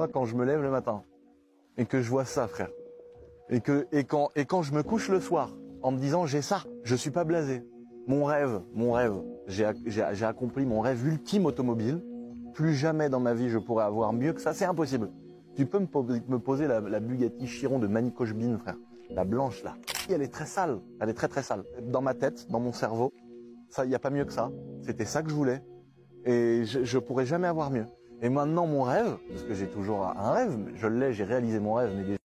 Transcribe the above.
fois quand je me lève le matin et que je vois ça, frère, et quand je me couche le soir en me disant j'ai ça, je suis pas blasé. Mon rêve, j'ai accompli mon rêve ultime automobile. Plus jamais dans ma vie je pourrais avoir mieux que ça, c'est impossible. Tu peux me poser la Bugatti Chiron de Manny Cochbin, frère, la blanche là. Elle est très sale, elle est très très sale. Dans ma tête, dans mon cerveau, ça, y a pas mieux que ça. C'était ça que je voulais et je pourrais jamais avoir mieux. Et maintenant mon rêve, parce que j'ai toujours un rêve, je l'ai, j'ai réalisé mon rêve, mais